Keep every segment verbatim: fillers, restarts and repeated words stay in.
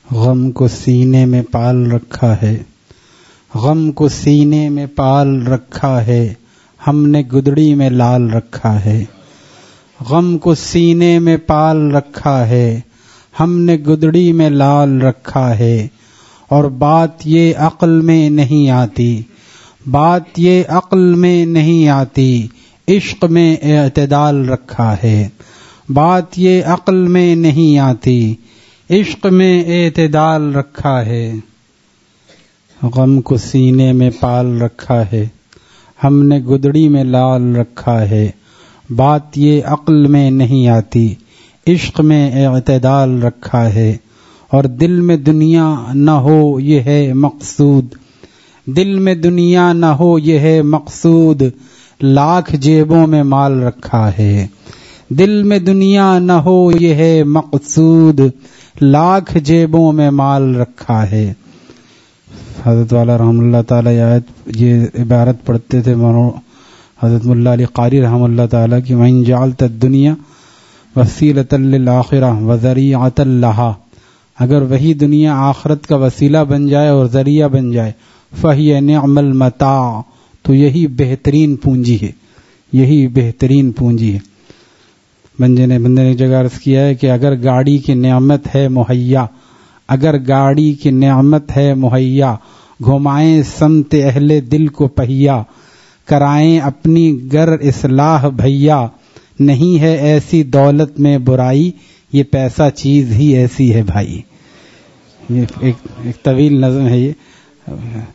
غم کو سینے میں پال رکھا ہے، غم کو سینے میں پال رکھا ہے، ہم نے گدڑی میں لال رکھا ہے۔ غم کو سینے میں پال رکھا ہے، ہم نے گدڑی میں لال رکھا ہے، اور بات یہ عقل میں نہیں آتی، بات یہ عقل میں نہیں آتی، عشق میں اعتدال رکھا ہے، بات یہ عقل میں نہیں آتی، عشق میں اعتدال رکھا ہے۔ غم کو سینے میں پال رکھا ہے، ہم نے گدڑی میں لال رکھا ہے، بات یہ عقل میں نہیں آتی، عشق میں اعتدال رکھا ہے، اور دل میں دنیا نہ ہو یہ ہے مقصود، دل میں دنیا نہ ہو یہ ہے مقصود، لاکھ جیبوں میں مال رکھا ہے، دل میں دنیا نہ ہو یہ ہے مقصود، لاکھ جیبوں میں مال رکھا ہے۔ حضرت والا رحم اللہ تعالی آیت یہ عبارت پڑھتے تھے حضرت ملا علی قاری رحم اللہ تعالی کی، وَإِن جَعَلْتَ الدُّنْيَا وَسِيلَةً لِلْآخِرَةِ وَذَرِيعَةً لَهَا، اگر وہی دنیا آخرت کا وسیلہ بن جائے اور ذریعہ بن جائے، فَهِيَ نِعْمَ الْمَتَاعُ، تو یہی بہترین پونجی ہے، یہی بہترین پونجی ہے۔ بندے نے بندے نے ایک جگہ عرض کیا ہے کہ اگر گاڑی کی نعمت ہے مہیا، اگر گاڑی کی نعمت ہے مہیا، گھمائیں سمت اہل دل کو پہیا، کرائیں اپنی گر اصلاح بھیا، نہیں ہے ایسی دولت میں برائی، یہ پیسہ چیز ہی ایسی ہے بھائی۔ یہ ایک, ایک طویل نظم ہے یہ۔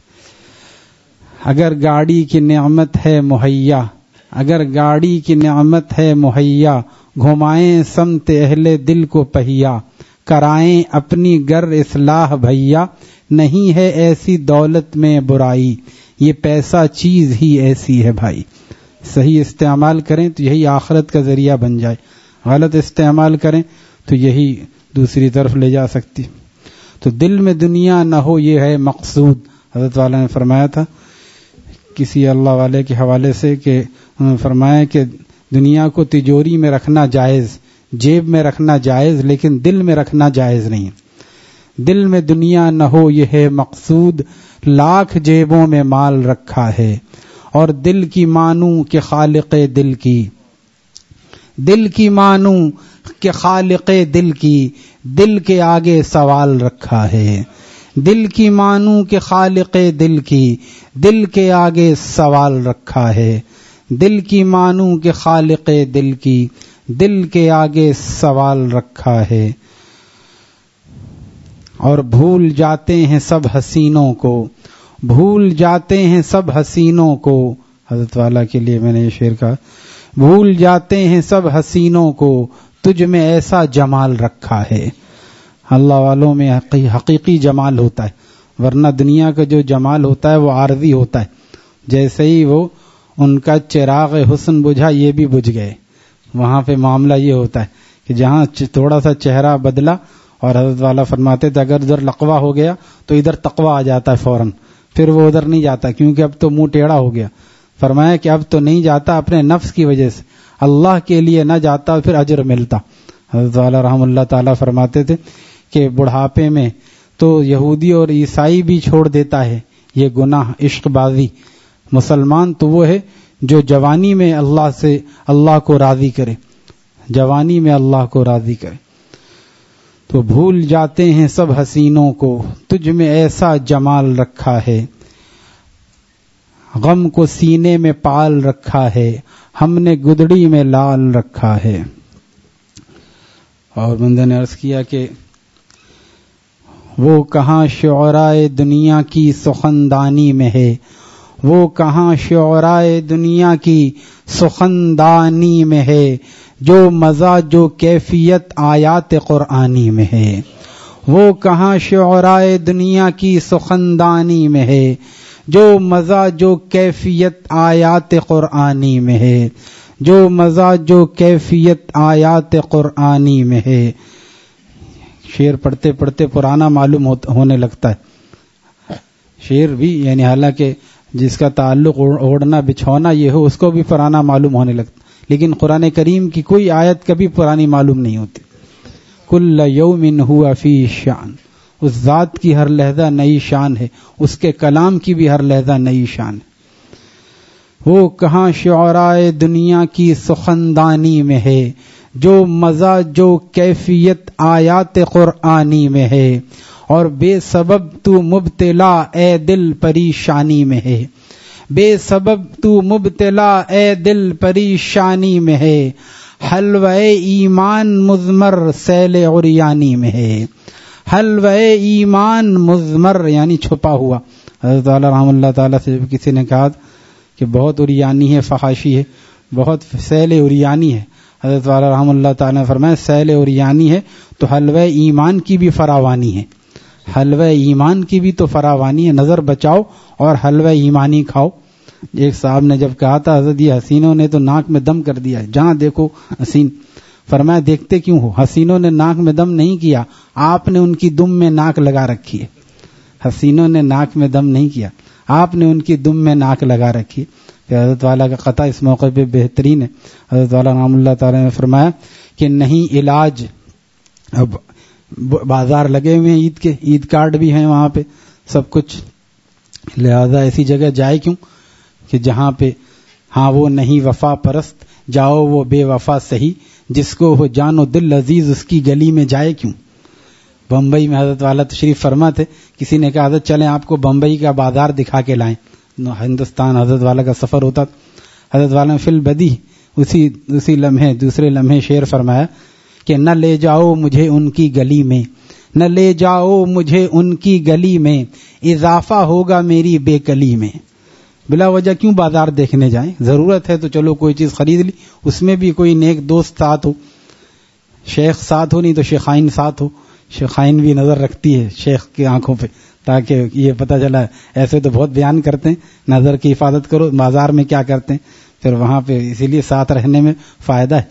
اگر گاڑی کی نعمت ہے مہیا، اگر گاڑی کی نعمت ہے مہیا، گھمائیں سمت اہل دل کو پہیا، کرائیں اپنی گر اصلاح بھیا، نہیں ہے ایسی دولت میں برائی، یہ پیسہ چیز ہی ایسی ہے بھائی۔ صحیح استعمال کریں تو یہی آخرت کا ذریعہ بن جائے، غلط استعمال کریں تو یہی دوسری طرف لے جا سکتی۔ تو دل میں دنیا نہ ہو یہ ہے مقصود، حضرت والا نے فرمایا تھا کسی اللہ والے کے حوالے سے کہ فرمایا کہ دنیا کو تجوری میں رکھنا جائز، جیب میں رکھنا جائز، لیکن دل میں رکھنا جائز نہیں۔ دل میں دنیا نہ ہو یہ ہے مقصود، لاکھ جیبوں میں مال رکھا ہے، اور دل کی مانوں کہ خالق دل کی، دل کی مانوں کہ خالق دل کی، دل کے آگے سوال رکھا ہے، دل کی مانوں کہ خالق دل کی، دل کے آگے سوال رکھا ہے، دل کی مانوں کہ خالق دل کی، دل کے آگے سوال رکھا ہے۔ اور بھول جاتے ہیں سب حسینوں کو، بھول جاتے ہیں سب حسینوں کو، حضرت والا کے لیے میں نے یہ شعر کہا، بھول جاتے ہیں سب حسینوں کو، تجھ میں ایسا جمال رکھا ہے۔ اللہ والوں میں حقیقی جمال ہوتا ہے، ورنہ دنیا کا جو جمال ہوتا ہے وہ عارضی ہوتا ہے، جیسے ہی وہ ان کا چراغ حسن بجھا یہ بھی بجھ گئے۔ وہاں پہ معاملہ یہ ہوتا ہے کہ جہاں تھوڑا سا چہرہ بدلا، اور حضرت والا فرماتے تھے اگر ادھر لقوہ ہو گیا تو ادھر تقویٰ آ جاتا ہے فوراً، پھر وہ ادھر نہیں جاتا کیونکہ اب تو منہ ٹیڑھا ہو گیا۔ فرمایا کہ اب تو نہیں جاتا اپنے نفس کی وجہ سے، اللہ کے لیے نہ جاتا پھر اجر ملتا۔ حضرت والا رحم اللہ تعالیٰ فرماتے تھے کہ بڑھاپے میں تو یہودی اور عیسائی بھی چھوڑ دیتا ہے یہ گناہ عشق بازی، مسلمان تو وہ ہے جو جوانی میں اللہ سے اللہ کو راضی کرے، جوانی میں اللہ کو راضی کرے۔ تو بھول جاتے ہیں سب حسینوں کو، تجھ میں ایسا جمال رکھا ہے، غم کو سینے میں پال رکھا ہے، ہم نے گدڑی میں لال رکھا ہے۔ اور بندے نے عرض کیا کہ وہ کہاں شعرائے دنیا کی سخندانی میں ہے، وہ کہاں شعرائے دنیا کی سخندانی میں ہے، جو مزہ جو کیفیت آیات قرآنی میں ہے، وہ کہاں شعرائے دنیا کی سخندانی میں ہے، جو مزہ جو کیفیت آیات قرآنی میں ہے، جو مزہ جو کیفیت آیات قرآنی میں ہے۔ شعر پڑھتے پڑھتے پرانا معلوم ہونے لگتا ہے، شعر بھی یعنی حالانکہ جس کا تعلق اوڑھنا بچھونا یہ ہو اس کو بھی پرانا معلوم ہونے لگتا، لیکن قرآن کریم کی کوئی آیت کبھی پرانی معلوم نہیں ہوتی۔ کل یوم ہوا فی شان، اس ذات کی ہر لحظہ نئی شان ہے، اس کے کلام کی بھی ہر لحظہ نئی شان ہے۔ وہ کہاں شعرائے دنیا کی سخندانی میں ہے، جو مزہ جو کیفیت آیات قرآنی میں ہے، اور بے سبب تو مبتلا اے دل پریشانی میں ہے، بے سبب تو مبتلا اے دل پریشانی میں ہے، حلوہ ایمان مضمر سیل عریانی میں ہے، حلوہ ایمان مضمر یعنی چھپا ہوا۔ حضرت والا رحم اللہ تعالیٰ سے کسی نے کہا کہ بہت عریانی ہے، فحاشی ہے، بہت سیل عریانی ہے، حضرت والا رحم اللہ تعالیٰ نے فرمایا سیل عریانی ہے تو حلوہ ایمان کی بھی فراوانی ہے، حلوہ ایمان کی بھی تو فراوانی ہے، نظر بچاؤ اور حلوہ ایمانی کھاؤ۔ ایک صاحب نے جب کہا تھا حضرت یہ حسینوں نے تو ناک میں دم کر دیا ہے، جہاں دیکھو حسین، فرمایا دیکھتے کیوں ہو؟ حسینوں نے ناک میں دم نہیں کیا، آپ نے ان کی دم میں ناک لگا رکھی ہے۔ حسینوں نے ناک میں دم نہیں کیا، آپ نے ان کی دم میں ناک لگا رکھی ہے۔ پھر حضرت والا کا قطع اس موقع پہ بہترین ہے، حضرت والا رحمہ اللہ تعالیٰ نے فرمایا کہ نہیں علاج، اب بازار لگے ہوئے ہیں عید کے، عید کارڈ بھی ہیں وہاں پہ سب کچھ، لہذا ایسی جگہ جائے کیوں کہ جہاں پہ ہاں وہ نہیں وفا پرست، جاؤ وہ بے وفا سہی، جس کو ہو جان و دل عزیز اس کی گلی میں جائے کیوں۔ بمبئی میں حضرت والا تشریف فرما تھے، کسی نے کہا حضرت چلیں آپ کو بمبئی کا بازار دکھا کے لائیں، ہندوستان حضرت والا کا سفر ہوتا، حضرت والا نے فی البدی اسی اسی لمحے دوسرے لمحے شعر فرمایا کہ نہ لے جاؤ مجھے ان کی گلی میں، نہ لے جاؤ مجھے ان کی گلی میں، اضافہ ہوگا میری بے کلی میں۔ بلا وجہ کیوں بازار دیکھنے جائیں؟ ضرورت ہے تو چلو کوئی چیز خرید لی، اس میں بھی کوئی نیک دوست ساتھ ہو، شیخ ساتھ ہو، نہیں تو شیخائن ساتھ ہو، شیخائن بھی نظر رکھتی ہے شیخ کی آنکھوں پہ، تاکہ یہ پتہ چلا ایسے تو بہت بیان کرتے ہیں نظر کی حفاظت کرو، بازار میں کیا کرتے ہیں، پھر وہاں پہ اسی لیے ساتھ رہنے میں فائدہ ہے۔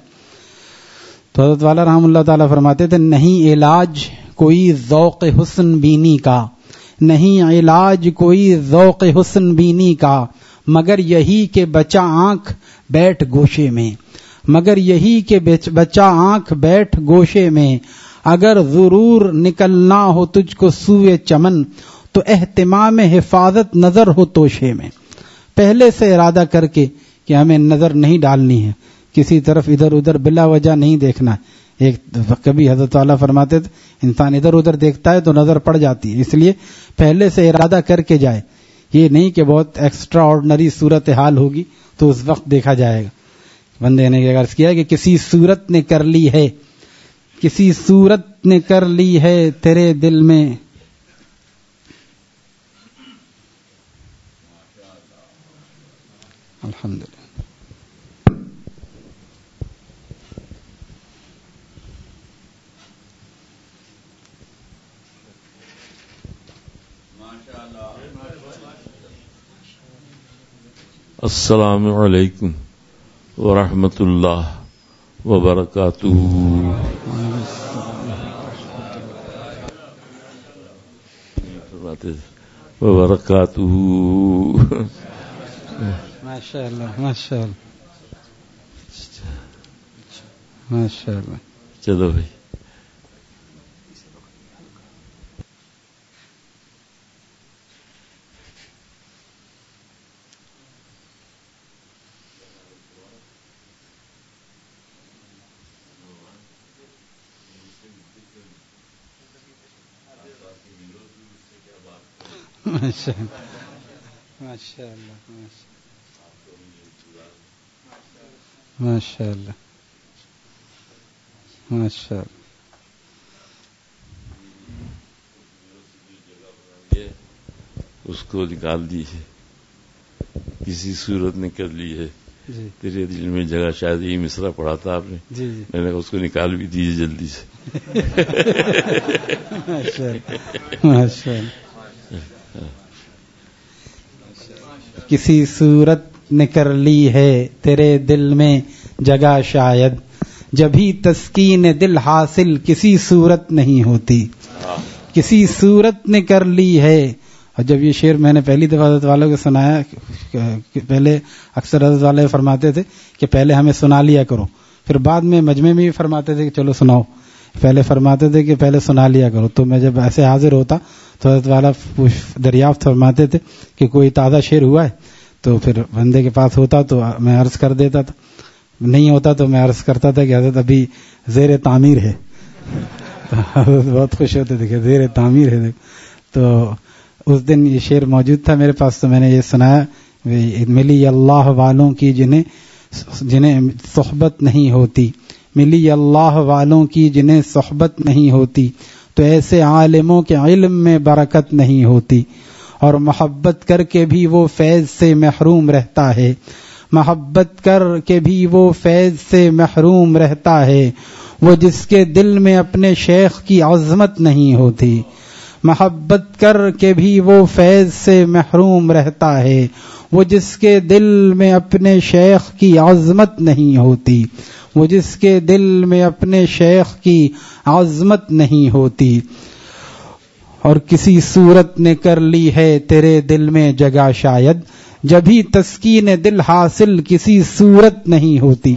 تو حضرت والا رحم اللہ تعالیٰ فرماتے تھے نہیں علاج کوئی ذوق حسن بینی کا، نہیں علاج کوئی ذوق حسن بینی کا، مگر یہی کہ بچہ آنکھ بیٹھ گوشے میں، مگر یہی کہ بچہ آنکھ بیٹھ گوشے میں، اگر ضرور نکلنا ہو تجھ کو سوئے چمن تو اہتمام حفاظت نظر ہو توشے میں۔ پہلے سے ارادہ کر کے کہ ہمیں نظر نہیں ڈالنی ہے، کسی طرف ادھر ادھر بلا وجہ نہیں دیکھنا ہے۔ ایک کبھی حضرت والا فرماتے تھے انسان ادھر ادھر دیکھتا ہے تو نظر پڑ جاتی ہے، اس لیے پہلے سے ارادہ کر کے جائے، یہ نہیں کہ بہت ایکسٹرا آرڈنری صورت حال ہوگی تو اس وقت دیکھا جائے گا۔ بندے نے عرض کیا کہ کسی صورت نے کر لی ہے، کسی صورت نے کر لی ہے تیرے دل میں، الحمدللہ۔ السلام علیکم ورحمۃ اللہ وبرکاتہ۔ وبرکاتہ۔ ماشاء اللہ ماشاء اللہ ماشاء اللہ۔ چلو بھائی، ماشاء اللہ ماشاء اللہ ماشاء اللہ ماشاء اللہ۔ اس کو نکال دی ہے، کسی صورت نے کر لی ہے جی تیرے دل میں جگہ، شاید یہ مصرع پڑھا تھا آپ نے، جی جی میں نے کہا اس کو نکال بھی دیجیے جلدی سے۔ ماشاء اللہ ماشاء اللہ۔ کسی صورت نے کر لی ہے تیرے دل میں جگہ، شاید جبھی تسکین دل حاصل کسی صورت نہیں ہوتی، کسی صورت نے کر لی ہے۔ اور جب یہ شعر میں نے پہلی دفعہ حضرت والوں کو سنایا، پہلے اکثر حضرت والے فرماتے تھے کہ پہلے ہمیں سنا لیا کرو، پھر بعد میں مجمع میں بھی فرماتے تھے کہ چلو سناؤ، پہلے فرماتے تھے کہ پہلے سنا لیا کرو. تو میں جب ایسے حاضر ہوتا تو حضرت والا دریافت فرماتے تھے کہ کوئی تازہ شعر ہوا ہے, تو پھر بندے کے پاس ہوتا تو میں عرض کر دیتا تھا, نہیں ہوتا تو میں عرض کرتا تھا کہ حضرت ابھی زیر تعمیر ہے. حضرت بہت خوش ہوتے تھے کہ زیر تعمیر ہے. تو اس دن یہ شعر موجود تھا میرے پاس, تو میں نے یہ سنایا, ملی اللہ والوں کی جنہیں جنہیں صحبت نہیں ہوتی, ملی اللہ والوں کی جنہیں صحبت نہیں ہوتی, تو ایسے عالموں کے علم میں برکت نہیں ہوتی, اور محبت کر کے بھی وہ فیض سے محروم رہتا ہے, محبت کر کے بھی وہ فیض سے محروم رہتا ہے, وہ جس کے دل میں اپنے شیخ کی عظمت نہیں ہوتی, محبت کر کے بھی وہ فیض سے محروم رہتا ہے, وہ جس کے دل میں اپنے شیخ کی عظمت نہیں ہوتی, وہ جس کے دل میں اپنے شیخ کی عظمت نہیں ہوتی, اور کسی صورت نے کر لی ہے تیرے دل میں جگہ شاید, جبھی تسکین دل حاصل کسی صورت نہیں ہوتی,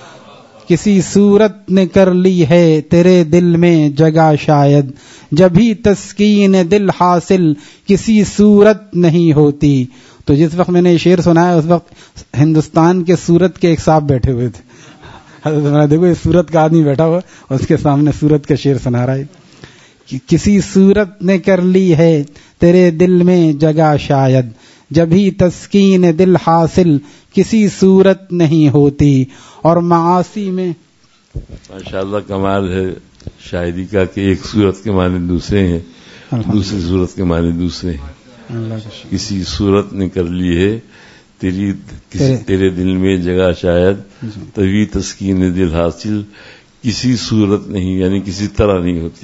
کسی صورت نے کر لی ہے تیرے دل میں جگہ شاید, جبھی تسکین دل حاصل کسی صورت نہیں ہوتی. تو جس وقت میں نے یہ شعر سنایا اس وقت ہندوستان کے سورت کے ایک صاحب بیٹھے ہوئے تھے. حضرت دیکھو یہ سورت کا آدمی بیٹھا ہوا اور اس کے سامنے سورت کا شعر سنا رہا ہے کہ کسی صورت نے کر لی ہے تیرے دل میں جگہ شاید, جبھی تسکین دل حاصل کسی صورت نہیں ہوتی, اور معاصی میں. ماشاءاللہ کمال ہے شاعری کا کہ ایک صورت کے معنی دوسرے ہیں, دوسری صورت کے معنی دوسرے ہیں. کسی صورت نے کر لی ہے تیری کسی تیرے دل میں جگہ شاید, تبھی تسکین دل حاصل کسی صورت نہیں, یعنی کسی طرح نہیں ہوتی.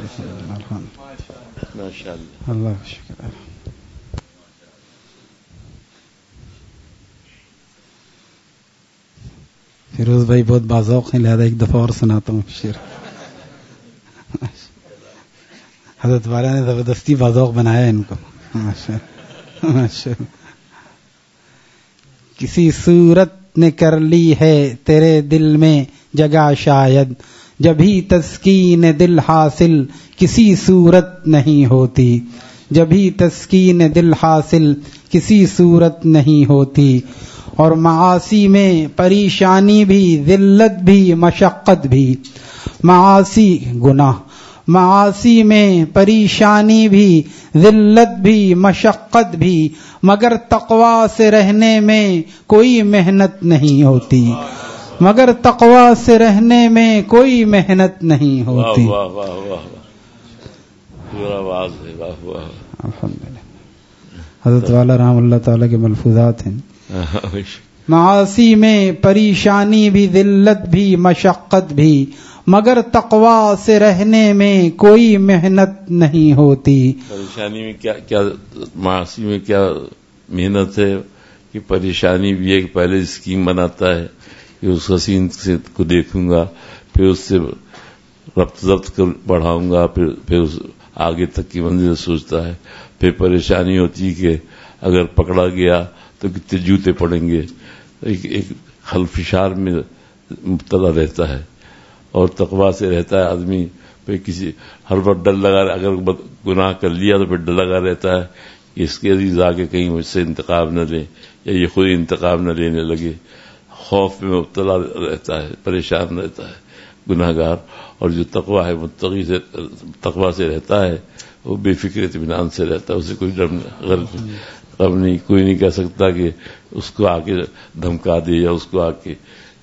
ماشاءاللہ اللہ کا شکر. فیروز بھائی بہت باذوق ہیں, لہذا ایک دفعہ اور سناتا ہوں شعر. حضرت والا نے زبردستی باذوق بنایا ان کو. کسی صورت نے کر لی ہے تیرے دل میں جگہ شاید, جبھی تسکین دل حاصل کسی صورت نہیں ہوتی, جبھی تسکین دل حاصل کسی صورت نہیں ہوتی, اور معاصی میں پریشانی بھی ذلت بھی مشقت بھی, معاصی گناہ معاصی میں پریشانی بھی ذلت بھی مشقت بھی, مگر تقویٰ سے رہنے میں کوئی محنت نہیں ہوتی, مگر تقویٰ سے رہنے میں کوئی محنت نہیں ہوتی. واہ واہ واہ پورا واز ہے. واہ واہ الحمدللہ. حضرت والا رحم اللہ تعالیٰ کے ملفوظات ہیں. معاصی میں پریشانی بھی ذلت بھی مشقت بھی, مگر تقویٰ سے رہنے میں کوئی محنت نہیں ہوتی. پریشانی میں کیا کیا معاصی میں کیا محنت ہے کہ پریشانی بھی ہے کہ پہلے اسکیم بناتا ہے کہ اس حسین سے کو دیکھوں گا, پھر اس سے ربط ضبط کر بڑھاؤں گا, پھر پھر اس آگے تک کی منزل سوچتا ہے. پھر پریشانی ہوتی کہ اگر پکڑا گیا تو کتنے جوتے پڑیں گے, ایک ایک خلفشار میں مبتلا رہتا ہے. اور تقویٰ سے رہتا ہے آدمی, پھر کسی ہر وقت ڈر لگا, اگر گناہ کر لیا تو پھر ڈر لگا رہتا ہے کہ اس کے عزیز آ کے کہیں مجھ سے انتقام نہ لے, یا یہ خود انتقام نہ لینے لگے. خوف میں مبتلا رہتا ہے, پریشان رہتا ہے گناہ گار. اور جو تقویٰ ہے متقی سے تقویٰ سے رہتا ہے وہ بے فکر اطمینان سے رہتا ہے, اسے کوئی ڈر غم نہیں. کوئی نہیں کہہ سکتا کہ اس کو آ کے دھمکا دے یا اس کو آ کے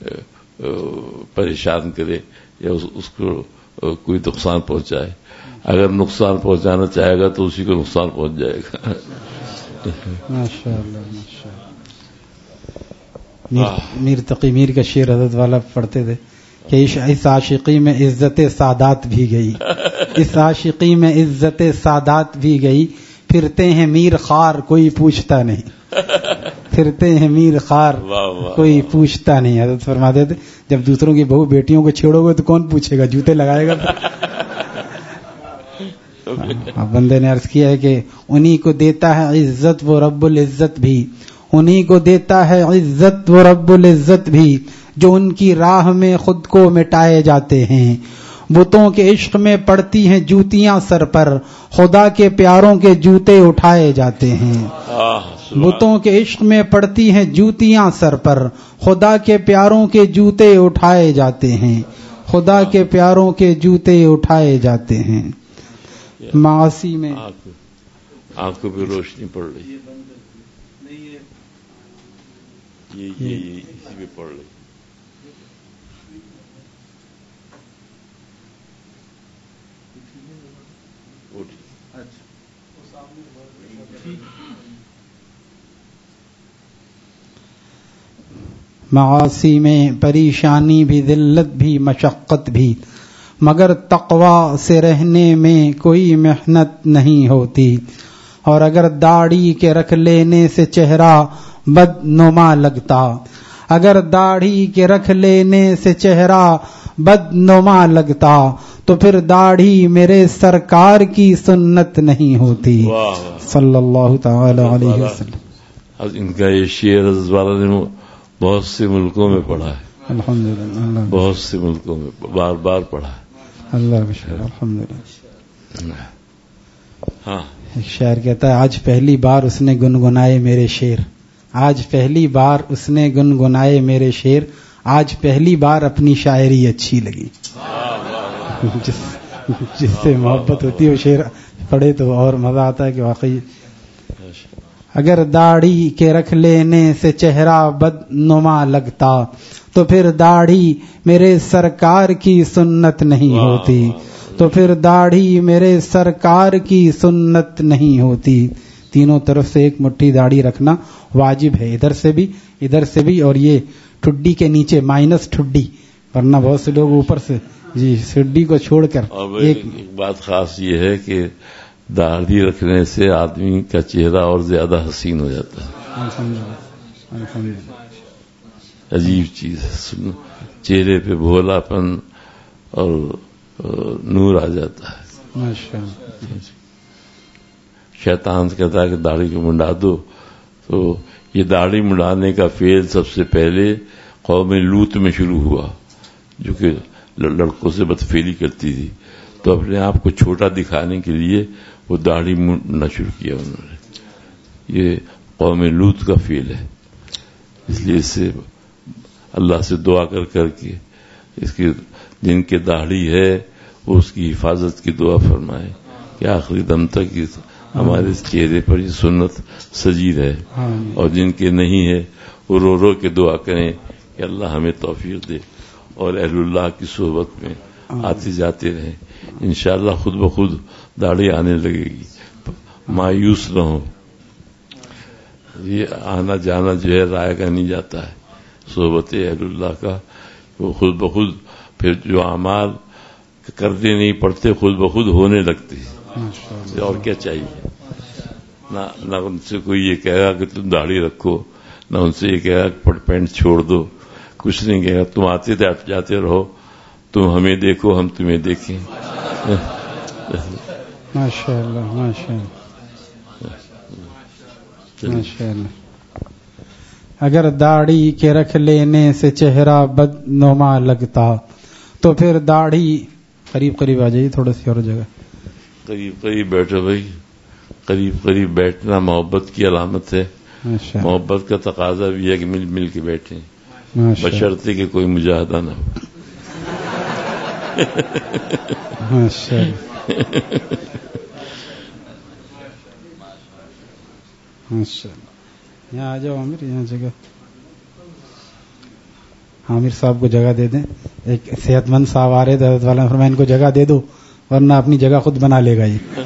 پریشان کرے یا اس, اس کو کوئی نقصان پہنچائے. اگر نقصان پہنچانا چاہے گا تو اسی کو نقصان پہنچ جائے گا. ماشاءاللہ ماشاءاللہ. میر تقی میر کا شعر حضرت والا پڑھتے تھے کہ اس عاشقی میں عزت سادات بھی گئی, اس عاشقی میں عزت سادات بھی گئی, پھرتے ہیں میر خار کوئی پوچھتا نہیں, پھرتے ہیں میر خار کوئی پوچھتا نہیں. حضرت فرماتے تھے جب دوسروں کی بہو بیٹیوں کو چھیڑو گے تو کون پوچھے گا, جوتے لگائے گا. بندے نے عرض کیا ہے کہ انہی کو دیتا ہے عزت وہ رب العزت بھی, انہی کو دیتا ہے عزت وہ رب العزت بھی, جو ان کی راہ میں خود کو مٹائے جاتے ہیں, بتوں کے عشق میں پڑتی ہیں جوتیاں سر پر، خدا کے پیاروں کے جوتے اٹھائے جاتے ہیں۔ بتوں کے عشق میں پڑتی ہیں جوتیاں سر پر، خدا کے پیاروں کے جوتے اٹھائے جاتے ہیں، خدا کے پیاروں کے جوتے اٹھائے جاتے ہیں۔ معاصی میں آنکھوں پہ روشنی پڑ رہی ہے، یہ یہ اسی پہ پڑ رہی ہے۔ معاصی میں پریشانی بھی، ذلت بھی، مشقت بھی، مگر تقوی سے رہنے میں کوئی محنت نہیں ہوتی، اور اگر داڑھی کے رکھ لینے سے چہرہ بدنما لگتا، اگر داڑھی کے رکھ لینے سے چہرہ بدنما لگتا تو پھر داڑھی میرے سرکار کی سنت نہیں ہوتی صلی اللہ تعالی علیہ وسلم۔ ان کا یہ شعر حضرت والا نے بہت سے ملکوں میں پڑھا ہے، الحمدللہ، بہت سے ملکوں میں بار بار پڑھا ہے، اللہ کا شکر، الحمدللہ۔ ہاں، ایک شاعر کہتا ہے آج پہلی بار اس نے گنگنائے میرے شعر، آج پہلی بار اس نے گنگنائے میرے شعر، آج پہلی بار اپنی شاعری اچھی لگی۔ جس جس سے محبت ہوتی ہے وہ شعر پڑھے تو اور مزہ آتا ہے کہ واقعی اگر داڑھی کے رکھ لینے سے چہرہ بدنما لگتا تو پھر داڑھی میرے سرکار کی سنت نہیں ہوتی، تو پھر داڑھی میرے سرکار کی سنت نہیں ہوتی۔ تینوں طرف سے ایک مٹھی داڑھی رکھنا واجب ہے، ادھر سے بھی ادھر سے بھی، اور یہ ٹھڈی کے نیچے مائنس ٹھڈی، ورنہ بہت سے لوگ اوپر سے جی سڈی کو چھوڑ کر۔ اور ایک بات خاص یہ ہے کہ داڑھی رکھنے سے آدمی کا چہرہ اور زیادہ حسین ہو جاتا ہے، عجیب چیز ہے، چہرے پہ بھولا پن اور نور آ جاتا ہے۔ شیطان کہتا ہے کہ داڑھی کو منڈا دو، تو یہ داڑھی منڈانے کا فعل سب سے پہلے قوم لوط میں شروع ہوا، جو کہ لڑکوں سے بدفعلی کرتی تھی، تو اپنے آپ کو چھوٹا دکھانے کے لیے وہ داڑھی منڈنا شروع کیا انہوں نے۔ یہ قوم لوط کا فعل ہے، اس لیے اس سے اللہ سے دعا کر کر کے اس کی جن کے داڑھی ہے وہ اس کی حفاظت کی دعا فرمائے کہ آخری دم تک ہمارے چہرے پر یہ سنت سجی رہے، اور جن کے نہیں ہے وہ رو رو کے دعا کریں کہ اللہ ہمیں توفیق دے اور اہل اللہ کی صحبت میں آتے جاتے رہیں، انشاءاللہ خود بخود داڑھی آنے لگے گی۔ مایوس نہ ہو، یہ آنا جانا جو ہے رائے کا نہیں جاتا ہے، صحبت اہل اللہ کا وہ خود بخود پھر جو اعمال کرنے نہیں پڑتے خود بخود ہونے لگتے، اور کیا چاہیے؟ نہ نہ ان سے کوئی یہ کہے گا کہ تم داڑھی رکھو، نہ ان سے یہ کہے گا کہ پینٹ چھوڑ دو، کچھ نہیں کہے گا، تم آتے جاتے رہو، تم ہمیں دیکھو ہم تمہیں دیکھیں۔ ماشاء اللہ، ماشاء اللہ، ماشاء اللہ۔ اگر داڑھی کے رکھ لینے سے چہرہ بدنما لگتا تو پھر داڑھی، قریب قریب آ جائیے تھوڑا سی اور جگہ، قریب قریب بیٹھو بھائی، قریب قریب بیٹھنا محبت کی علامت ہے، محبت کا تقاضا بھی ہے کہ مل مل کے بیٹھیں، بشرطے کہ کوئی مجاہدہ نہ ہو۔ ماشاء اللہ، ماشاء اللہ۔ یہاں آ جاؤ عامر، یہاں جگہ، عامر صاحب کو جگہ دے دیں، ایک صحت مند صاحب آ رہے تھے، حضرت والا نے فرمایا ان کو جگہ دے دو ورنہ اپنی جگہ خود بنا لے گا یہ۔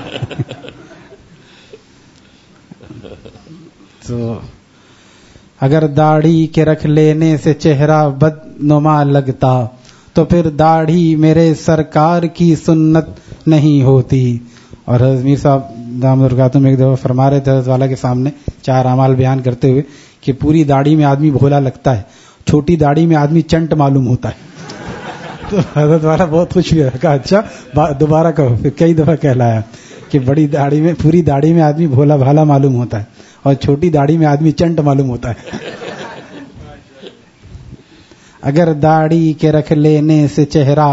تو اگر داڑھی کے رکھ لینے سے چہرہ بدنما لگتا تو پھر داڑھی میرے سرکار کی سنت نہیں ہوتی۔ اور حضرت میر صاحب دامت برکاتہم ایک دفعہ فرما رہے تھے حضرت والا کے سامنے چار اعمال بیان کرتے ہوئے کہ پوری داڑھی میں آدمی بھولا لگتا ہے، چھوٹی داڑھی میں آدمی چنٹ معلوم ہوتا ہے۔ تو حضرت والا بہت خوش ہوئے، کہا اچھا دوبارہ کہو، پھر کئی دفعہ کہلایا کہ بڑی داڑھی میں، پوری داڑھی میں آدمی بھولا بھالا معلوم ہوتا ہے اور چھوٹی داڑھی میں آدمی چنٹ معلوم ہوتا ہے۔ اگر داڑھی کے رکھ لینے سے چہرہ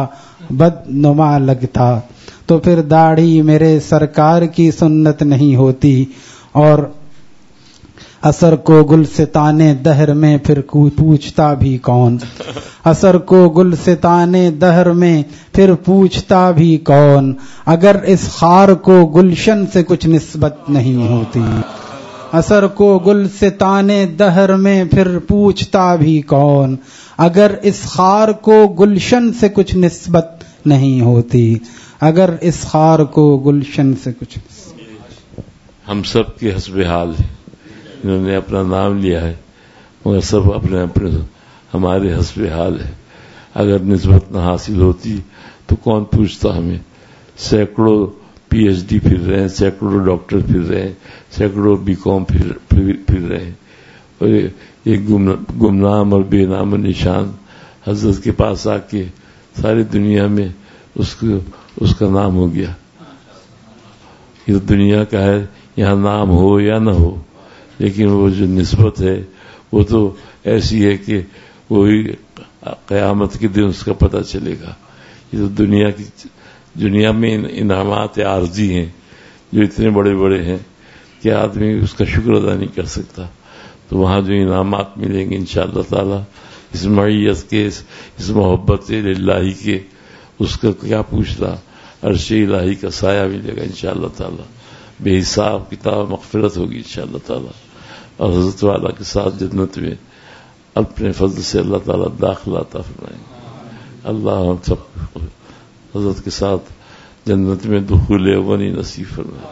بدنما لگتا، تو پھر داڑھی میرے سرکار کی سنت نہیں ہوتی، اور اثر کو گلستانے دہر میں پھر پوچھتا بھی کون، اثر کو گلستانے دہر میں پھر پوچھتا بھی کون، اگر اس خار کو گلشن سے کچھ نسبت نہیں ہوتی، اثر کو گلستانے دہر میں پھر پوچھتا بھی کون، اگر اس خار کو گلشن سے کچھ نسبت نہیں ہوتی، اگر اس خار کو گلشن سے کچھ نسبت۔ ہم سب کے حسب حال ہے، انہوں نے اپنا نام لیا ہے مگر سب اپنے اپنے ہمارے حسب حال ہے، اگر نسبت نہ حاصل ہوتی تو کون پوچھتا ہمیں؟ سینکڑوں پی ایچ ڈی پھر رہے ہیں، سینکڑوں ڈاکٹر پھر رہے ہیں، سینکڑوں بی کام پھر پھر رہے ہیں، اور ایک گمنام اور بے نام و نشان حضرت کے پاس آ کے ساری دنیا میں اس کو اس کا نام ہو گیا۔ یہ دنیا کا ہے، یہاں نام ہو یا نہ ہو، لیکن وہ جو نسبت ہے وہ تو ایسی ہے کہ وہی قیامت کے دن اس کا پتہ چلے گا۔ یہ تو دنیا کی دنیا میں انعامات عارضی ہیں جو اتنے بڑے بڑے ہیں کہ آدمی اس کا شکر ادا نہیں کر سکتا، تو وہاں جو انعامات ملیں گے انشاءاللہ تعالی اس معیت کے، اس محبت الہی کے، اس کا کیا پوچھتا، عرش الہی کا سایہ ملے گا انشاءاللہ تعالی، بے حساب کتاب مغفرت ہوگی انشاءاللہ تعالی، اور حضرت والا کے ساتھ جنت میں اپنے فضل سے اللہ تعالی داخلہ عطا فرمائیں گے۔ اللہ ہم سب حضرت کے ساتھ جنت میں دخول غنی نصیب فرمائے۔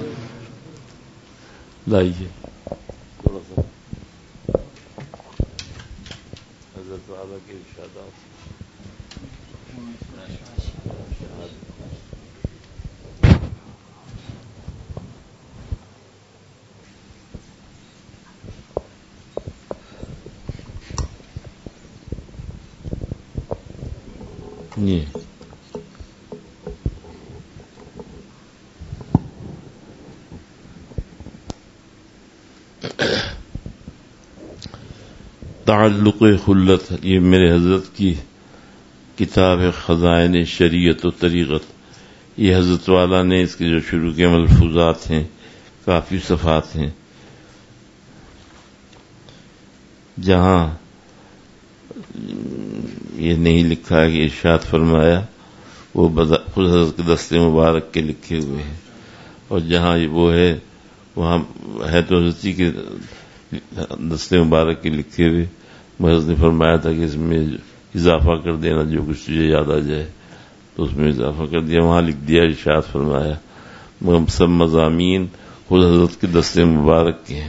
لائیے تھوڑا سا حضرت والا کے ارشادات۔ یہ تعلق خلت، یہ میرے حضرت کی کتاب ہے خزائن شریعت و طریقت، یہ حضرت والا نے اس کے جو شروع کے ملفوظات ہیں کافی صفحات ہیں، جہاں یہ نہیں لکھا ہے کہ ارشاد فرمایا، وہ خود حضرت کے دست مبارک کے لکھے ہوئے ہیں، اور جہاں وہ ہے وہاں ہے تو حضرت کے دست مبارک کے لکھے ہوئے، حضرت نے فرمایا تھا کہ اس میں اضافہ کر دینا، جو کچھ تجھے یاد آ جائے تو اس میں اضافہ کر دیا، وہاں لکھ دیا ارشاد فرمایا، مگر سب مضامین خود حضرت کے دست مبارک کے ہیں۔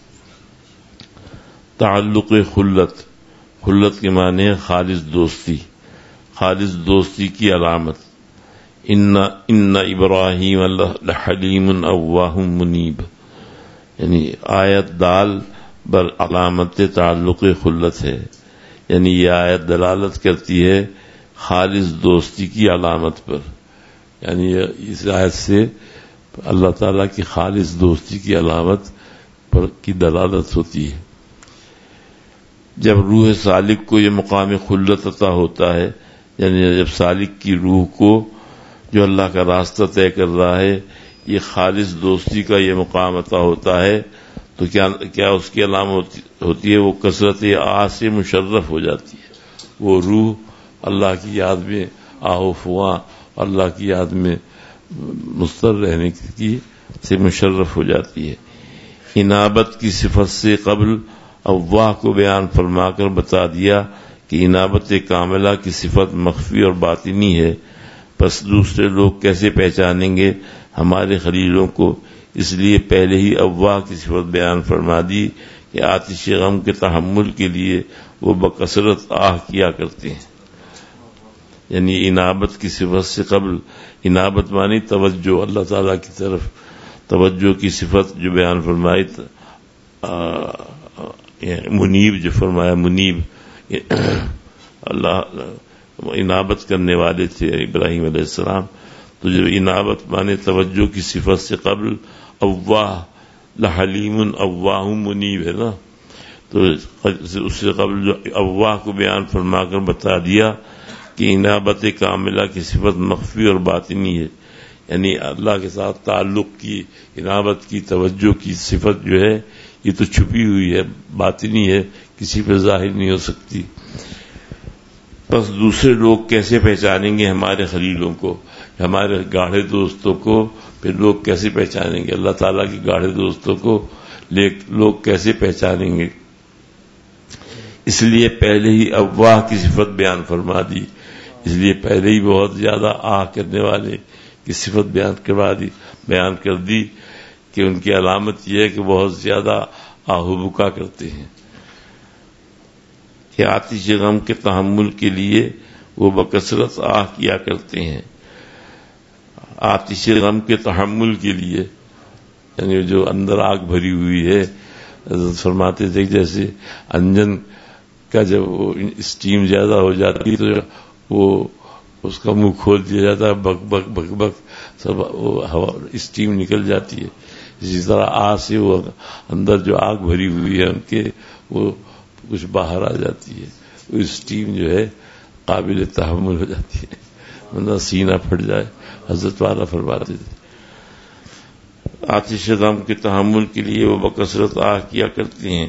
تعلق خلت، خلت کے معنی ہے خالص دوستی، خالص دوستی کی علامت۔ ان ان ابراہیم لحلیم اواہ منیب، یعنی آیت دال بر علامت تعلق خلت ہے، یعنی یہ آیت دلالت کرتی ہے خالص دوستی کی علامت پر، یعنی اس آیت سے اللہ تعالیٰ کی خالص دوستی کی علامت پر کی دلالت ہوتی ہے۔ جب روح سالک کو یہ مقام خلت عطا ہوتا ہے، یعنی جب سالک کی روح کو جو اللہ کا راستہ طے کر رہا ہے یہ خالص دوستی کا یہ مقام عطا ہوتا ہے، تو کیا کیا اس کی علامت ہوتی ہے؟ وہ کثرت آہ سے مشرف ہو جاتی ہے، وہ روح اللہ کی یاد میں آہ و فغاں، اللہ کی یاد میں مستر رہنے کی سے مشرف ہو جاتی ہے۔ انابت کی صفت سے قبل اواہ کو بیان فرما کر بتا دیا کہ انابت کاملہ کی صفت مخفی اور باطنی ہے، پس دوسرے لوگ کیسے پہچانیں گے ہمارے خلیلوں کو؟ اس لیے پہلے ہی اواہ کی صفت بیان فرما دی کہ آتش غم کے تحمل کے لیے وہ بکثرت آہ کیا کرتے ہیں، یعنی انابت کی صفت سے قبل، انابت مانی توجہ اللہ تعالیٰ کی طرف، توجہ کی صفت جو بیان فرمائی، منیب جو فرمایا، منیب اللہ انابت کرنے والے تھے ابراہیم علیہ السلام، تو جو انابت مانے توجہ کی صفت سے قبل اواہ، لحلیم اواہ منیب ہے نا، تو اس سے قبل جو اواہ کو بیان فرما کر بتا دیا کہ انابت کاملہ کی صفت مخفی اور باطنی ہے، یعنی اللہ کے ساتھ تعلق کی، انابت کی، توجہ کی صفت جو ہے یہ تو چھپی ہوئی ہے، باطنی ہے، کسی پہ ظاہر نہیں ہو سکتی۔ بس دوسرے لوگ کیسے پہچانیں گے ہمارے خلیلوں کو، ہمارے گاڑھے دوستوں کو؟ پھر لوگ کیسے پہچانیں گے اللہ تعالیٰ کے گاڑھے دوستوں کو؟ لوگ کیسے پہچانیں گے؟ اس لیے پہلے ہی افواہ کی صفت بیان فرما دی، اس لیے پہلے ہی بہت زیادہ آہ کرنے والے کی صفت بیان کروا دی بیان کر دی کہ ان کی علامت یہ ہے کہ بہت زیادہ آہ و بکا کرتے ہیں، کہ آتش غم کے تحمل کے لیے وہ بکثرت آہ کیا کرتے ہیں۔ آتش غم کے تحمل کے لیے یعنی جو اندر آگ بھری ہوئی ہے، حضرت فرماتے تھے جیسے انجن کا جب وہ اسٹیم زیادہ ہو جاتی تو وہ اس کا منہ کھول دیا جاتا ہے، بک بک بک بک سب وہ ہوا اسٹیم نکل جاتی ہے۔ اسی طرح آگ سے وہ اندر جو آگ بھری ہوئی ہے ان کے وہ کچھ باہر آ جاتی ہے، وہ اسٹیم جو ہے قابل تحمل ہو جاتی ہے، ورنہ سینہ پھٹ جائے۔ حضرت والا فرماتے تھے آتش غم کے تحمل کے لیے وہ بکثرت آہ کیا کرتے ہیں۔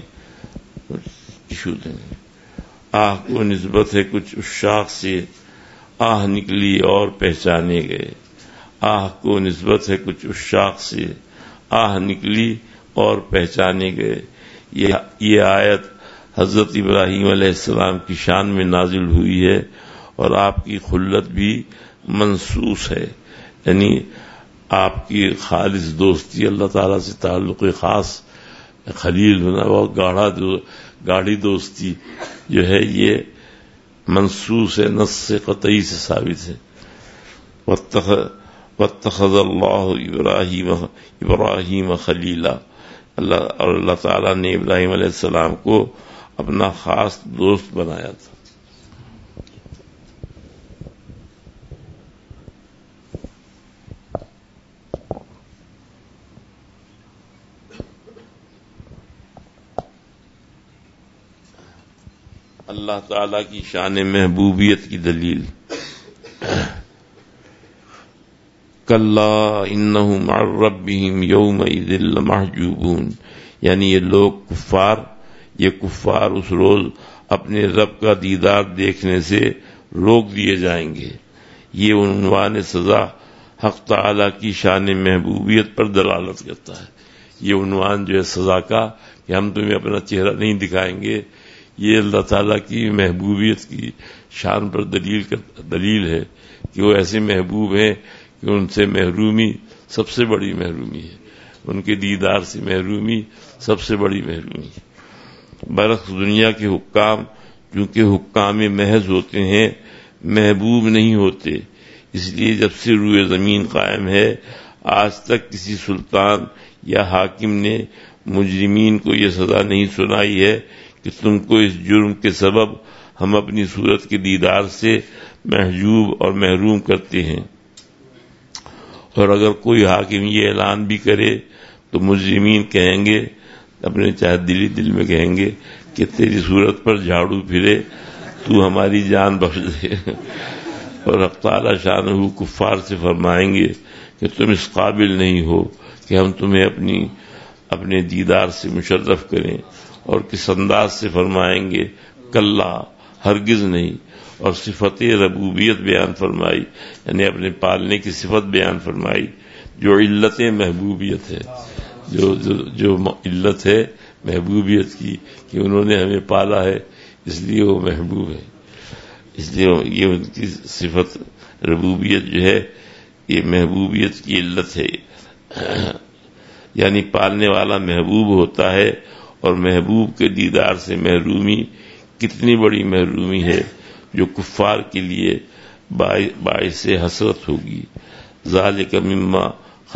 آہ کو نسبت ہے کچھ عشاق سے، آہ نکلی اور پہچانے گئے۔ آہ کو نسبت ہے کچھ عشاق سے، آہ نکلی اور پہچانے گئے۔ یہ یہ آیت حضرت ابراہیم علیہ السلام کی شان میں نازل ہوئی ہے اور آپ کی خلت بھی منصوص ہے، یعنی آپ کی خالص دوستی، اللہ تعالیٰ سے تعلق خاص، خلیل ہونا، بہت گاڑھا گاڑھی دوستی جو ہے یہ منصوص ہے، نص قطعی سے ثابت ہے۔ واتخذ اللہ ابراہیم ابراہیم خلیلا، اللہ اور اللہ تعالیٰ نے ابراہیم علیہ السلام کو اپنا خاص دوست بنایا تھا۔ اللہ تعالیٰ کی شان محبوبیت کی دلیل، کلا انہم عن ربہم یومئذ لمحجوبون، یعنی یہ لوگ کفار یہ کفار اس روز اپنے رب کا دیدار دیکھنے سے روک دیے جائیں گے۔ یہ عنوان سزا حق تعالیٰ کی شان محبوبیت پر دلالت کرتا ہے۔ یہ عنوان جو ہے سزا کا کہ ہم تمہیں اپنا چہرہ نہیں دکھائیں گے، یہ اللہ تعالیٰ کی محبوبیت کی شان پر دلیل دلیل ہے کہ وہ ایسے محبوب ہیں کہ ان سے محرومی سب سے بڑی محرومی ہے، ان کے دیدار سے محرومی سب سے بڑی محرومی ہے۔ برعکس دنیا کے حکام چونکہ حکام محض ہوتے ہیں، محبوب نہیں ہوتے، اس لیے جب سے روئے زمین قائم ہے آج تک کسی سلطان یا حاکم نے مجرمین کو یہ سزا نہیں سنائی ہے کہ تم کو اس جرم کے سبب ہم اپنی صورت کے دیدار سے محجوب اور محروم کرتے ہیں۔ اور اگر کوئی حاکم یہ اعلان بھی کرے تو مجرمین کہیں گے، اپنے چاہے دلی دل میں کہیں گے کہ تیری صورت پر جھاڑو پھرے، تو ہماری جان بخش دے۔ اور حق تعالی شانہ کفار سے فرمائیں گے کہ تم اس قابل نہیں ہو کہ ہم تمہیں اپنی اپنے دیدار سے مشرف کریں، اور کس انداز سے فرمائیں گے، کلا ہرگز نہیں، اور صفت ربوبیت بیان فرمائی، یعنی اپنے پالنے کی صفت بیان فرمائی جو علت محبوبیت ہے، جو جو, جو علت ہے محبوبیت کی کہ انہوں نے ہمیں پالا ہے اس لیے وہ محبوب ہے، اس لیے یہ ان کی صفت ربوبیت جو ہے یہ محبوبیت کی علت ہے، یعنی پالنے والا محبوب ہوتا ہے، اور محبوب کے دیدار سے محرومی کتنی بڑی محرومی ہے جو کفار کے لیے باعث حسرت ہوگی۔ ذالک مما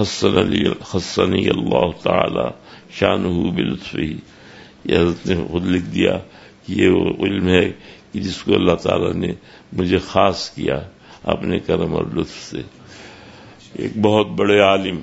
خصنی اللہ تعالی شانہ بلطفہ، یہ حضرت نے خود لکھ دیا کہ یہ وہ علم ہے کہ جس کو اللہ تعالیٰ نے مجھے خاص کیا اپنے کرم اور لطف سے۔ ایک بہت بڑے عالم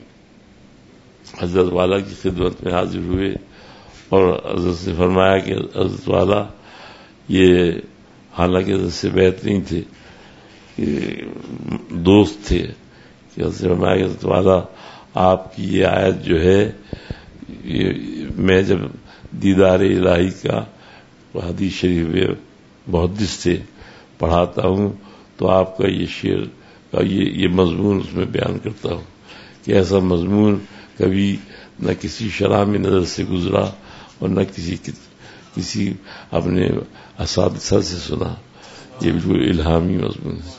حضرت والا کی خدمت میں حاضر ہوئے اور حضرت نے فرمایا کہ حضرت والا یہ حالانکہ حضرت سے بیعت نہیں تھے، دوست تھے کہ حضرت والا آپ کی یہ آیت جو ہے یہ میں جب دیدار الہی کا حدیث شریف میں محدث سے پڑھاتا ہوں تو آپ کا یہ شعر کا یہ یہ مضمون اس میں بیان کرتا ہوں کہ ایسا مضمون کبھی نہ کسی شرح میں نظر سے گزرا اور نہ کسی کسی اپنے اساتذہ سے سنا. یہ بالکل الہامی مضمون ہے.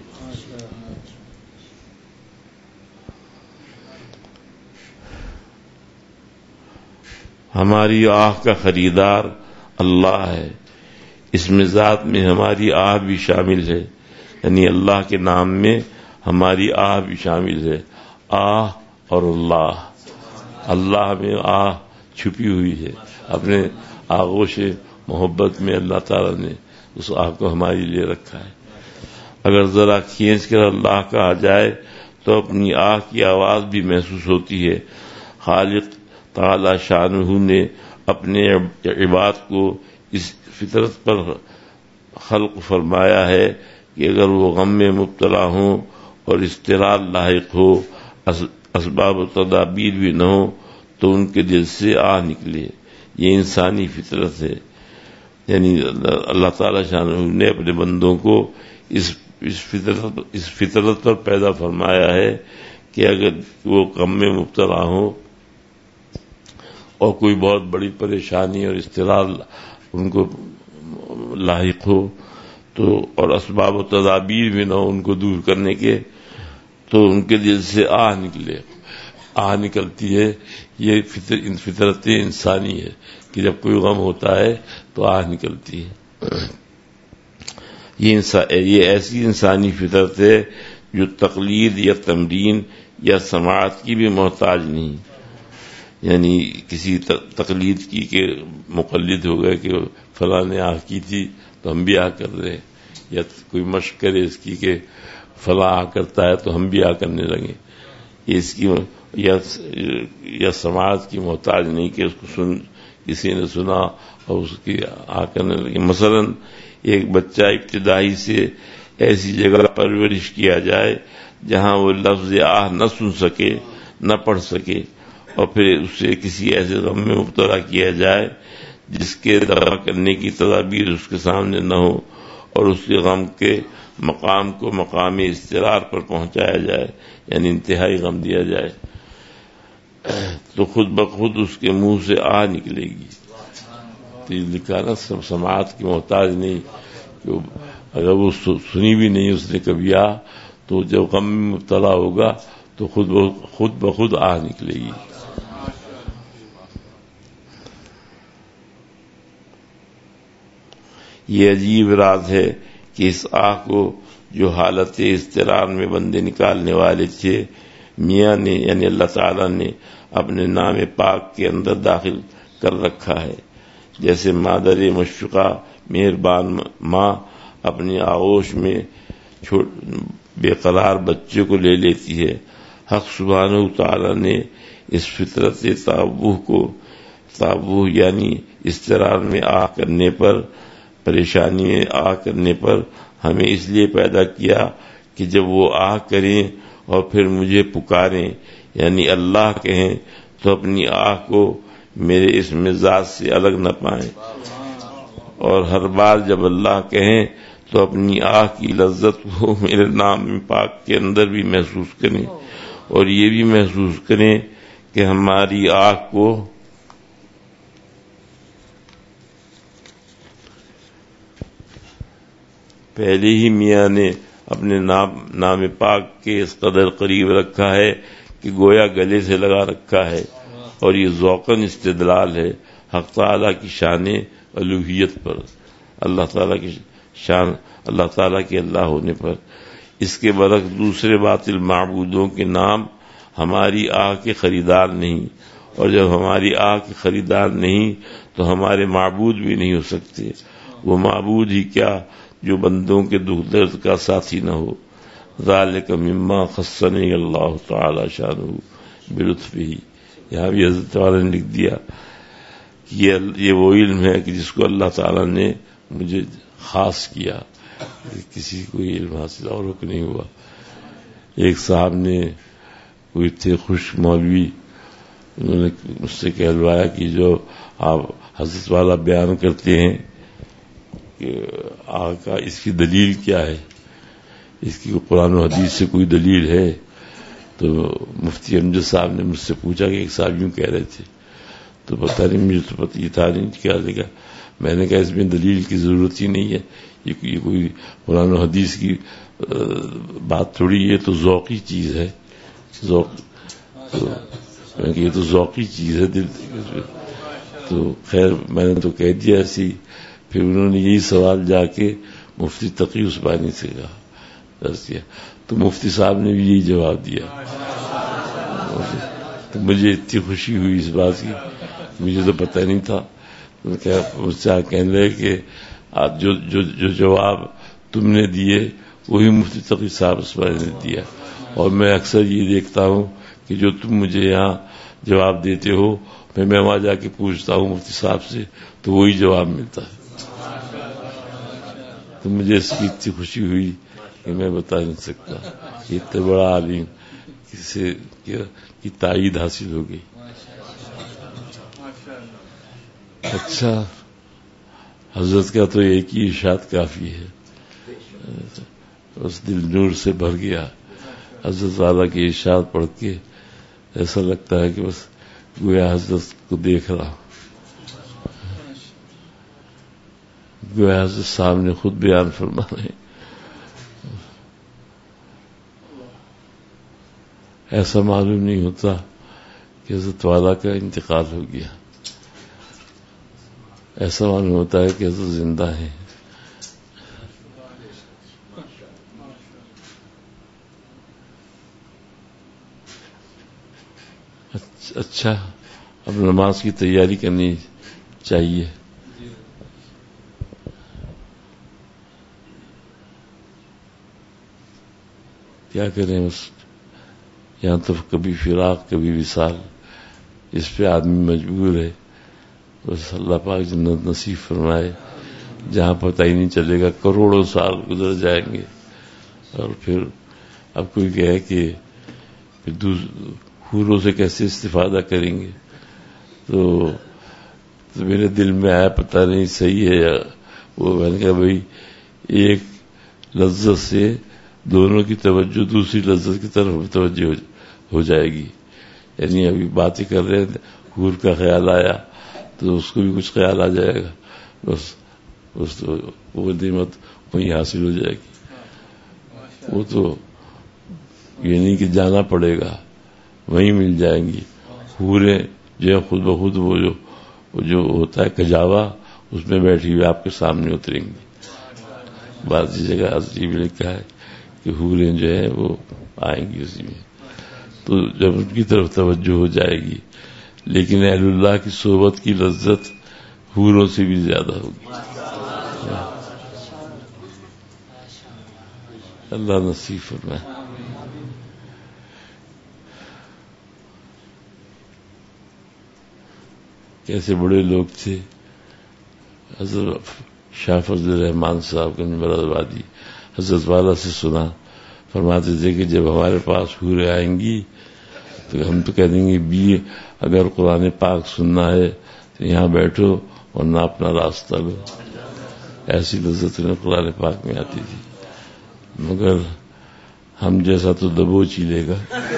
ہماری آہ کا خریدار اللہ ہے. اس میں ذات میں ہماری آہ بھی شامل ہے، یعنی اللہ کے نام میں ہماری آہ بھی شامل ہے. آہ اور اللہ، اللہ میں آہ چھپی ہوئی ہے. اپنے آغوش محبت میں اللہ تعالیٰ نے اس آہ کو ہمارے لیے رکھا ہے. اگر ذرا کھینچ کر اللہ کہا جائے تو اپنی آہ کی آواز بھی محسوس ہوتی ہے. خالق تعالی شانہ نے اپنے عباد کو اس فطرت پر خلق فرمایا ہے کہ اگر وہ غم میں مبتلا ہوں اور اضطرار لاحق ہو، اسباب و تدابیر بھی نہ ہو، تو ان کے دل سے آہ نکلے. یہ انسانی فطرت ہے. یعنی اللہ تعالی شانہ نے اپنے بندوں کو اس اس فطرت اس فطرت پر پیدا فرمایا ہے کہ اگر وہ غم میں مبتلا ہوں اور کوئی بہت بڑی پریشانی اور اضطرار ان کو لاحق ہو تو اور اسباب و تدابیر بھی نہ ہو ان کو دور کرنے کے، تو ان کے دل سے آہ نکلے. آہ نکلتی ہے. یہ فطر فطرت انسانی ہے کہ جب کوئی غم ہوتا ہے تو آہ نکلتی ہے. یہ انسان یہ ایسی انسانی فطرت ہے جو تقلید یا تمرین یا سماعت کی بھی محتاج نہیں. یعنی کسی تقلید کی کہ مقلد ہو گئے کہ فلاں نے آہ کی تھی تو ہم بھی آہ کر رہے ہیں، یا کوئی مشق کرے اس کی کہ فلاں آہ کرتا ہے تو ہم بھی آہ کرنے لگے. یہ اس کی یا یا سماعت کی محتاج نہیں کہ اس کو سن کسی نے سنا اور اس کی آہ کرنے لگے. مثلا ایک بچہ ابتدائی سے ایسی جگہ پرورش کیا جائے جہاں وہ لفظ آہ نہ سن سکے نہ پڑھ سکے، اور پھر اسے کسی ایسے غم میں مبتلا کیا جائے جس کے دوا کرنے کی تدابیر اس کے سامنے نہ ہو، اور اس کے غم کے مقام کو مقام اضطرار پر پہنچایا جائے، یعنی انتہائی غم دیا جائے، تو خود بخود اس کے منہ سے آہ نکلے گی. تو یہ لکھا نا سب سماعت کی محتاج نہیں، کہ اگر وہ سنی بھی نہیں اس نے کبھی آہ، تو جب غم میں مبتلا ہوگا تو خود خود بخود آہ نکلے گی. یہ عجیب راز ہے کہ اس آہ کو جو حالت اضطرار میں بندے نکالنے والے تھے میاں نے یعنی اللہ تعالیٰ نے اپنے نام پاک کے اندر داخل کر رکھا ہے. جیسے مادر مشفقہ مہربان ماں اپنی آغوش میں بے قرار بچے کو لے لیتی ہے، حق سبحانہ تعالیٰ نے اس فطرت تابوہ کو تابوہ یعنی اضطرار میں آہ کرنے پر پریشانی میں آہ کرنے پر ہمیں اس لیے پیدا کیا کہ جب وہ آہ کریں اور پھر مجھے پکاریں یعنی اللہ کہیں تو اپنی آہ کو میرے اس مزاج سے الگ نہ پائیں، اور ہر بار جب اللہ کہیں تو اپنی آہ کی لذت کو میرے نام پاک کے اندر بھی محسوس کریں، اور یہ بھی محسوس کریں کہ ہماری آہ کو پہلے ہی میاں نے اپنے نام نام پاک کے اس قدر قریب رکھا ہے کہ گویا گلے سے لگا رکھا ہے، اور یہ ذوقاً استدلال ہے حق تعالیٰ کی شان الوہیت پر، اللہ تعالیٰ کی شان اللہ تعالیٰ کے اللہ ہونے پر. اس کے برعکس دوسرے باطل معبودوں کے نام ہماری آہ کے خریدار نہیں، اور جب ہماری آہ کے خریدار نہیں تو ہمارے معبود بھی نہیں ہو سکتے. وہ معبود ہی کیا جو بندوں کے دکھ درد کا ساتھی نہ ہو. ذالک مما خصنی اللہ تعالی شانہ بلطفہ. یہاں بھی حضرت والا نے لکھ دیا کہ یہ یہ وہ علم ہے کہ جس کو اللہ تعالیٰ نے مجھے خاص کیا کسی کو علم حاصل اور کو نہیں ہوا. ایک صاحب نے کوئی تھے خوش مولوی, انہوں نے مجھ سے کہلوایا کہ جو آپ حضرت والا بیان کرتے ہیں کہ آقا اس کی دلیل کیا ہے, اس کی قرآن و حدیث سے کوئی دلیل ہے؟ تو مفتی امجد صاحب نے مجھ سے پوچھا کہ ایک صاحب یوں کہہ رہے تھے, تو پتہ نہیں, مجھے تو پتہ یہ تھا نہیں کیا لے گا. میں نے کہا اس میں دلیل کی ضرورت ہی نہیں ہے, یہ کوئی قرآن و حدیث کی بات تھوڑی, یہ تو ذوقی چیز ہے. ذوق تو یہ تو ذوقی چیز ہے. دل تو خیر میں نے تو کہہ دیا ایسی. پھر انہوں نے یہی سوال جا کے مفتی تقی عثمانی سے کہا, درس کیا, تو مفتی صاحب نے بھی یہی جواب دیا. تو مجھے اتنی خوشی ہوئی اس بات کی, مجھے تو پتہ نہیں تھا. مجھ سے کہنے لگے کہ آپ جو جو جو جواب تم نے دیے وہی مفتی تقی صاحب عثمانی نے دیا, اور میں اکثر یہ دیکھتا ہوں کہ جو تم مجھے یہاں جواب دیتے ہو میں میں وہاں جا کے پوچھتا ہوں مفتی صاحب سے تو وہی جواب ملتا ہے. تو مجھے اس کی اتنی خوشی ہوئی کہ میں بتا نہیں سکتا. یہ اتنا بڑا عالم کسی کی تائید حاصل ہو گئی. اچھا, حضرت کا تو ایک ہی ارشاد کافی ہے, اس دل نور سے بھر گیا. حضرت والا کے ارشاد پڑھ کے ایسا لگتا ہے کہ بس گویا حضرت کو دیکھ رہا, گویا حضرت صاحب نے خود بیان فرما رہے. ایسا معلوم نہیں ہوتا کہ حضرت والا کا انتقال ہو گیا, ایسا معلوم ہوتا ہے کہ حضرت زندہ ہیں. اچھا, اب نماز کی تیاری کرنی چاہیے. کیا کریں, اس یہاں تو کبھی فراق کبھی وصال, اس پہ آدمی مجبور ہے. بس اللہ پاک جنت نصیب فرمائے جہاں پتہ ہی نہیں چلے گا, کروڑوں سال گزر جائیں گے, اور پھر اب کوئی کہے کہ پھر حوروں سے کیسے استفادہ کریں گے. تو, تو میرے دل میں آیا پتہ نہیں صحیح ہے یا وہ, میں نے کہا بھائی ایک لذت سے دونوں کی توجہ دوسری لذت کی طرف متوجہ ہو جائے گی. یعنی ابھی باتیں کر رہے ہیں, حور کا خیال آیا تو اس کو بھی کچھ خیال آ جائے گا, بس اس تو وہ نعمت وہیں حاصل ہو جائے گی. وہ تو یہ نہیں کہ جانا پڑے گا, وہیں مل جائیں گی. حوریں جو خود بخود وہ جو وہ جو ہوتا ہے کجاوا, اس میں بیٹھی ہوئی آپ کے سامنے اتریں گی. بعض جگہ عجیب لکھا ہے کہ حوریں جو ہیں وہ آئیں گی اسی میں, تو جب ان کی طرف توجہ ہو جائے گی. لیکن اہل اللہ کی صحبت کی لذت حوروں سے بھی زیادہ ہوگی. اللہ نصیب فرمائے. کیسے بڑے لوگ تھے. حضرت شاہ فضل الرحمان صاحب گنج مراد آبادی حضرت والا سے سنا, فرماتے تھے کہ جب ہمارے پاس حوریں آئیں گی تو ہم تو کہہ دیں گے بھی اگر قرآن پاک سننا ہے تو یہاں بیٹھو ورنہ اپنا راستہ لو. ایسی لذت انہیں قرآن پاک میں آتی تھی, مگر ہم جیسا تو دبوچ ہی لے گا.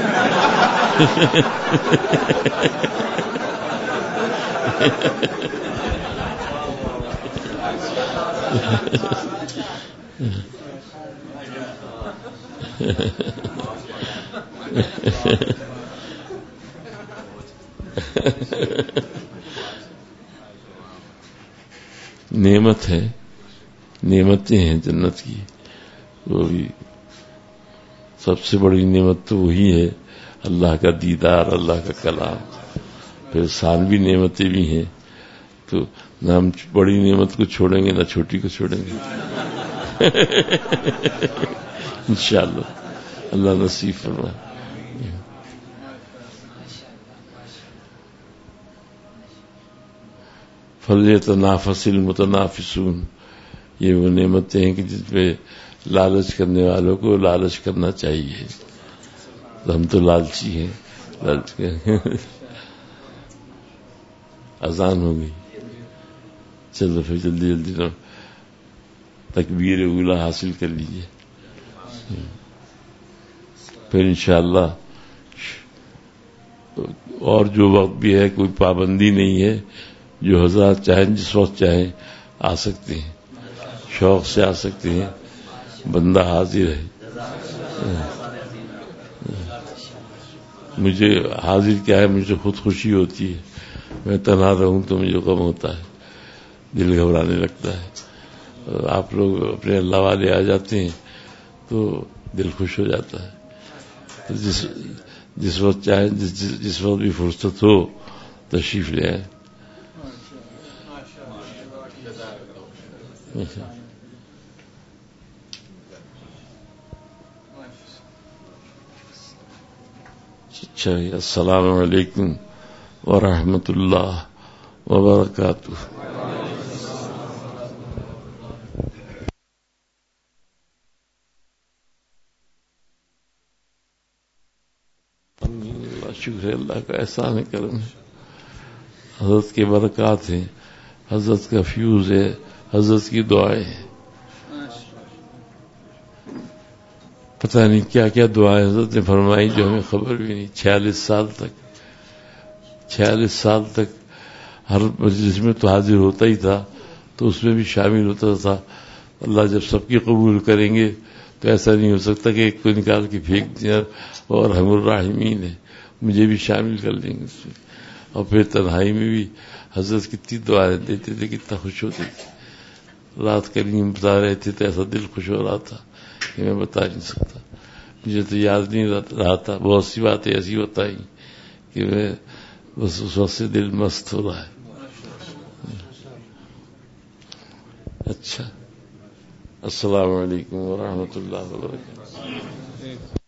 نعمت ہے, نعمتیں ہیں جنت کی, وہ بھی سب سے بڑی نعمت تو وہی ہے اللہ کا دیدار, اللہ کا کلام. پھر ثانوی نعمتیں بھی ہیں, تو نہ ہم بڑی نعمت کو چھوڑیں گے نہ چھوٹی کو چھوڑیں گے. انشاءاللہ اللہ نصیب فرمائے. فَلْيَتَنَافَسِ الْمُتَنَافِسُونَ, یہ وہ نعمتیں ہیں کہ جس پہ لالچ کرنے والوں کو لالچ کرنا چاہیے. ہم تو لالچی ہیں. لالچ اذان ہو گئی. چلو پھر جلدی جلدی تکبیر اولا حاصل کر لیجیے. پھر انشاءاللہ اور جو وقت بھی ہے کوئی پابندی نہیں ہے. جو حضرات چاہیں جس وقت چاہیں آ سکتے ہیں, شوق سے آ سکتے ہیں. بندہ حاضر ہے. مجھے حاضر کیا ہے, مجھے خود خوشی ہوتی ہے. میں تنہا رہوں تو مجھے غم ہوتا ہے, دل گھبرانے لگتا ہے. آپ لوگ اپنے اللہ والے آ جاتے ہیں تو دل خوش ہو جاتا ہے. تو جس جس وقت چاہیں جس, جس وقت بھی فرصت ہو تشریف لے آئیں. اچھا, السلام علیکم ورحمۃ اللہ وبرکاتہ. شکر ہے اللہ کا احسان کرم ہے. حضرت کے برکات ہیں, حضرت کا فیوز ہے, حضرت کی دعائیں ہیں. پتہ نہیں کیا کیا دعائیں حضرت نے فرمائی جو ہمیں خبر بھی نہیں. چھیالیس سال تک چھیالیس سال تک ہر مجلس میں تو حاضر ہوتا ہی تھا, تو اس میں بھی شامل ہوتا تھا. اللہ جب سب کی قبول کریں گے تو ایسا نہیں ہو سکتا کہ ایک کو نکال کے پھینک دیا. اور ہم الراحمین ہے, مجھے بھی شامل کر لیں گے اس میں. اور پھر تنہائی میں بھی حضرت کتنی دعائیں دیتے تھے, کتنا خوش ہوتے تھے. رات کریم بتا رہے تھے تو ایسا دل خوش ہو رہا تھا کہ میں بتا نہیں سکتا. مجھے تو یاد نہیں رہا تھا, بہت سی باتیں ایسی بتائی کہ میں بس اس وقت سے دل مست ہو رہا ہے. اچھا, السلام علیکم ورحمۃ اللہ وبرکاتہ.